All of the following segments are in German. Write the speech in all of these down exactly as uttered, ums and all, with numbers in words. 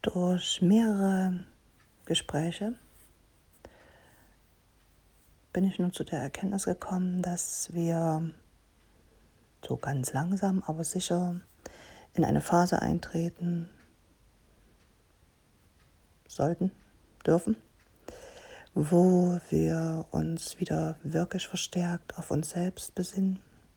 Durch mehrere Gespräche bin ich nun zu der Erkenntnis gekommen, dass wir so ganz langsam, aber sicher in eine Phase eintreten sollten, dürfen, wo wir uns wieder wirklich verstärkt auf uns selbst besinnen.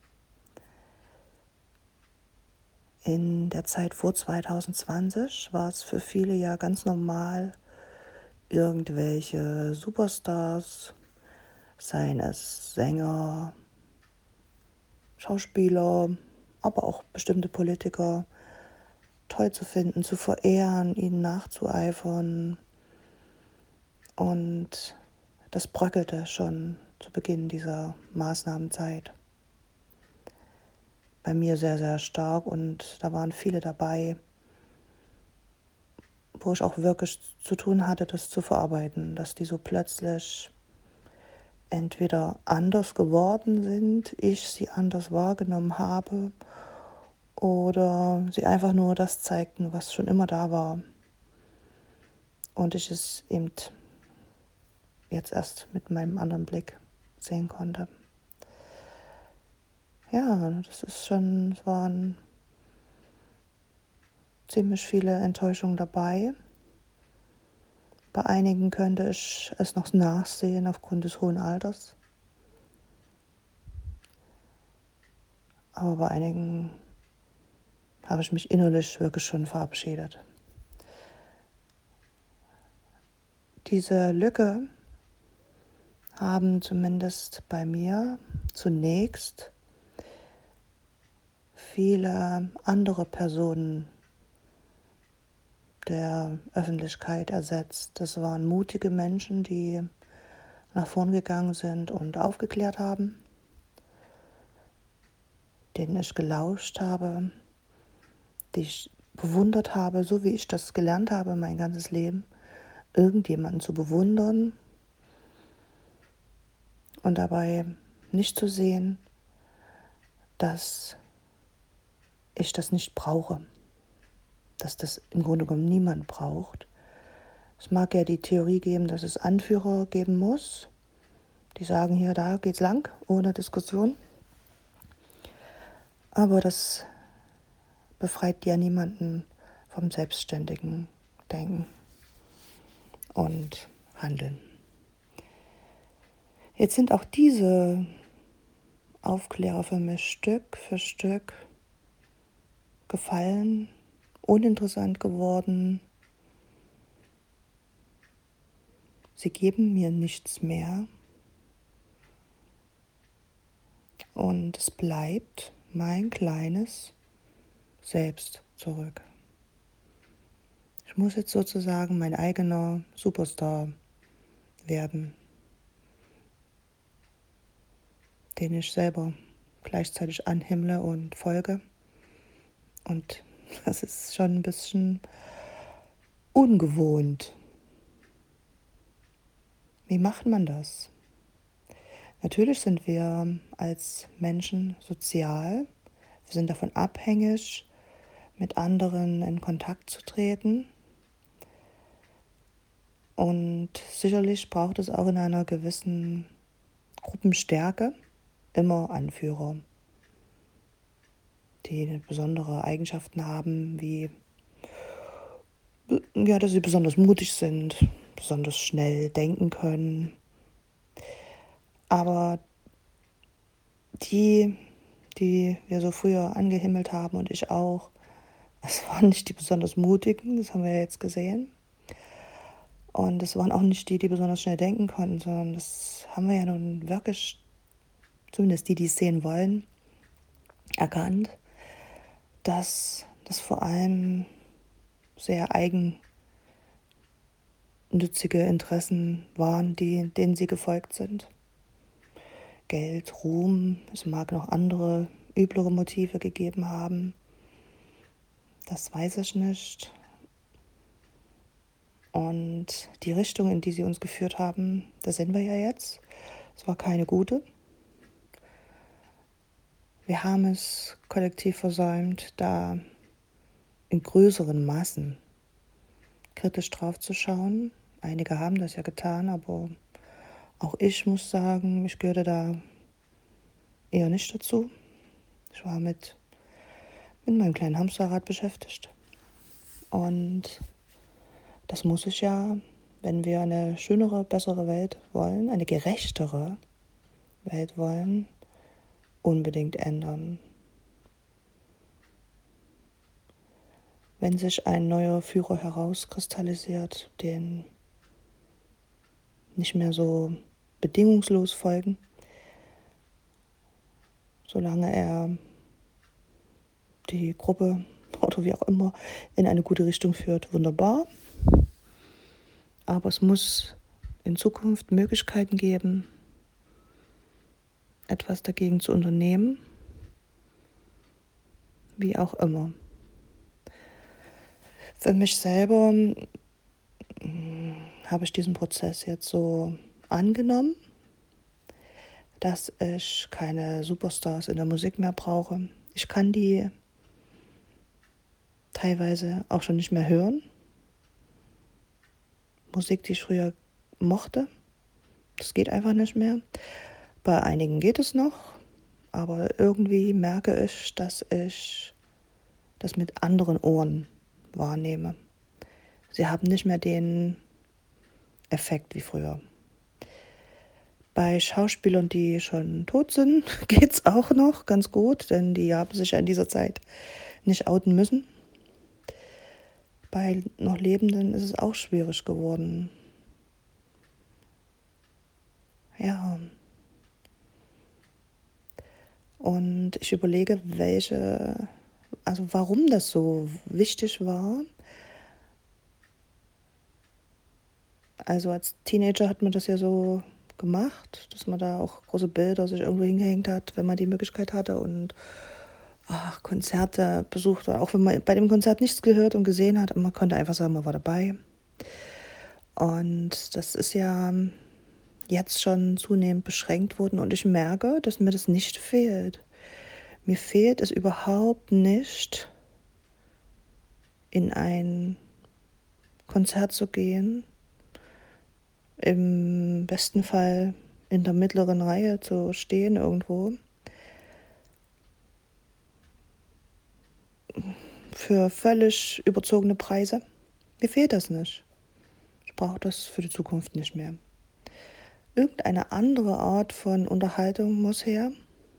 In der Zeit vor zwanzig zwanzig war es für viele ja ganz normal, irgendwelche Superstars, seien es Sänger, Schauspieler, aber auch bestimmte Politiker, toll zu finden, zu verehren, ihnen nachzueifern. Und das bröckelte schon zu Beginn dieser Maßnahmenzeit. Bei mir sehr, sehr stark, und da waren viele dabei, wo ich auch wirklich zu tun hatte, das zu verarbeiten, dass die so plötzlich entweder anders geworden sind, ich sie anders wahrgenommen habe, oder sie einfach nur das zeigten, was schon immer da war. Und ich es eben jetzt erst mit meinem anderen Blick sehen konnte. Ja, das ist schon, es waren ziemlich viele Enttäuschungen dabei. Bei einigen könnte ich es noch nachsehen aufgrund des hohen Alters. Aber bei einigen habe ich mich innerlich wirklich schon verabschiedet. Diese Lücke haben zumindest bei mir zunächst viele andere Personen der Öffentlichkeit ersetzt. Das waren mutige Menschen, die nach vorn gegangen sind und aufgeklärt haben, denen ich gelauscht habe, die ich bewundert habe, so wie ich das gelernt habe mein ganzes Leben, irgendjemanden zu bewundern und dabei nicht zu sehen, dass ich das nicht brauche, dass das im Grunde genommen niemand braucht. Es mag ja die Theorie geben, dass es Anführer geben muss, die sagen, hier, da geht's lang, ohne Diskussion. Aber das befreit ja niemanden vom selbstständigen Denken und Handeln. Jetzt sind auch diese Aufklärer für mich Stück für Stück gefallen, uninteressant geworden. Sie geben mir nichts mehr. Und es bleibt mein kleines Selbst zurück. Ich muss jetzt sozusagen mein eigener Superstar werden, den ich selber gleichzeitig anhimmle und folge. Und das ist schon ein bisschen ungewohnt. Wie macht man das? Natürlich sind wir als Menschen sozial. Wir sind davon abhängig, mit anderen in Kontakt zu treten. Und sicherlich braucht es auch in einer gewissen Gruppenstärke immer Anführer, die besondere Eigenschaften haben, wie ja, dass sie besonders mutig sind, besonders schnell denken können. Aber die, die wir so früher angehimmelt haben, und ich auch, es waren nicht die besonders mutigen, das haben wir ja jetzt gesehen. Und es waren auch nicht die, die besonders schnell denken konnten, sondern das haben wir ja nun wirklich, zumindest die, die es sehen wollen, erkannt, dass das vor allem sehr eigennützige Interessen waren, die, denen sie gefolgt sind. Geld, Ruhm, es mag noch andere, üblere Motive gegeben haben. Das weiß ich nicht. Und die Richtung, in die sie uns geführt haben, da sind wir ja jetzt. Es war keine gute. Wir haben es kollektiv versäumt, da in größeren Massen kritisch drauf zu schauen. Einige haben das ja getan, aber auch ich muss sagen, ich gehörte da eher nicht dazu. Ich war mit, mit meinem kleinen Hamsterrad beschäftigt. Und das muss ich ja, wenn wir eine schönere, bessere Welt wollen, eine gerechtere Welt wollen, unbedingt ändern. Wenn sich ein neuer Führer herauskristallisiert, den nicht mehr so bedingungslos folgen, solange er die Gruppe oder wie auch immer in eine gute Richtung führt, wunderbar. Aber es muss in Zukunft Möglichkeiten geben, etwas dagegen zu unternehmen, wie auch immer. Für mich selber mh, habe ich diesen Prozess jetzt so angenommen, dass ich keine Superstars in der Musik mehr brauche. Ich kann die teilweise auch schon nicht mehr hören. Musik, die ich früher mochte, das geht einfach nicht mehr. Bei einigen geht es noch, aber irgendwie merke ich, dass ich das mit anderen Ohren wahrnehme. Sie haben nicht mehr den Effekt wie früher. Bei Schauspielern, die schon tot sind, geht es auch noch ganz gut, denn die haben sich ja in dieser Zeit nicht outen müssen. Bei noch Lebenden ist es auch schwierig geworden. Ja. Und ich überlege, welche, also warum das so wichtig war. Also als Teenager hat man das ja so gemacht, dass man da auch große Bilder sich irgendwo hingehängt hat, wenn man die Möglichkeit hatte und ach, Konzerte besucht hat, auch wenn man bei dem Konzert nichts gehört und gesehen hat, man konnte einfach sagen, man war dabei. Und das ist ja jetzt schon zunehmend beschränkt worden und ich merke, dass mir das nicht fehlt. Mir fehlt es überhaupt nicht, in ein Konzert zu gehen, im besten Fall in der mittleren Reihe zu stehen irgendwo, für völlig überzogene Preise. Mir fehlt das nicht. Ich brauche das für die Zukunft nicht mehr. Irgendeine andere Art von Unterhaltung muss her.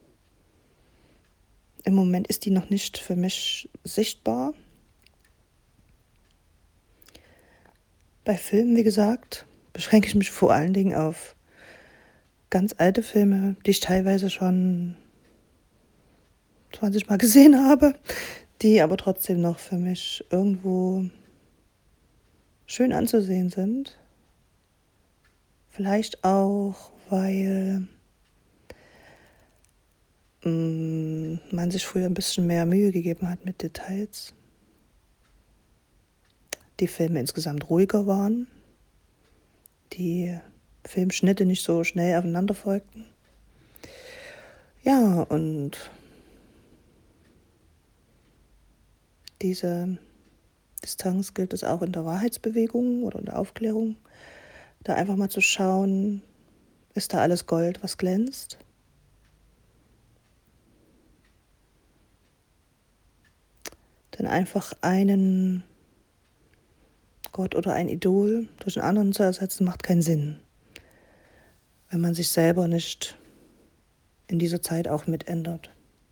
Im Moment ist die noch nicht für mich sichtbar. Bei Filmen, wie gesagt, beschränke ich mich vor allen Dingen auf ganz alte Filme, die ich teilweise schon zwanzig Mal gesehen habe, die aber trotzdem noch für mich irgendwo schön anzusehen sind. Vielleicht auch, weil mh, man sich früher ein bisschen mehr Mühe gegeben hat mit Details. Die Filme insgesamt ruhiger waren, die Filmschnitte nicht so schnell aufeinander folgten. Ja, und diese Distanz gilt es auch in der Wahrheitsbewegung oder in der Aufklärung, da einfach mal zu schauen, ist da alles Gold, was glänzt? Denn einfach einen Gott oder ein Idol durch einen anderen zu ersetzen, macht keinen Sinn, wenn man sich selber nicht in dieser Zeit auch mitändert.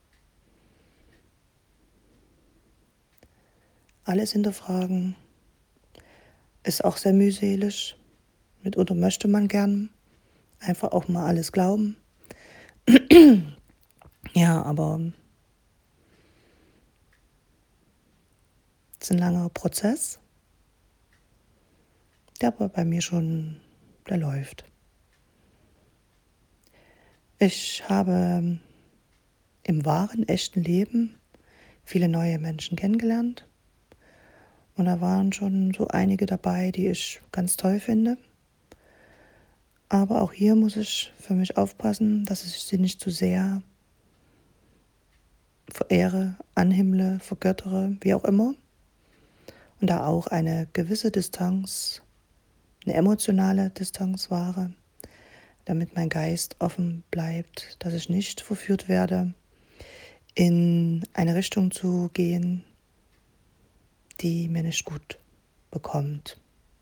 Alles hinterfragen ist auch sehr mühselig. Mitunter möchte man gern einfach auch mal alles glauben. Ja, aber es ist ein langer Prozess, der aber bei mir schon, der läuft. Ich habe im wahren, echten Leben viele neue Menschen kennengelernt. Und da waren schon so einige dabei, die ich ganz toll finde. Aber auch hier muss ich für mich aufpassen, dass ich sie nicht zu sehr verehre, anhimmle, vergöttere, wie auch immer. und da auch eine gewisse Distanz, eine emotionale Distanz wahre, damit mein Geist offen bleibt, dass ich nicht verführt werde, in eine Richtung zu gehen, die mir nicht gut bekommt.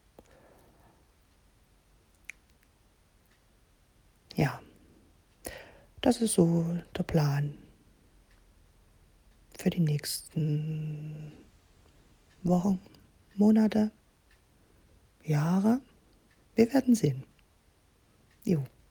Ja, das ist so der Plan für die nächsten Wochen, Monate, Jahre. Wir werden sehen. Jo.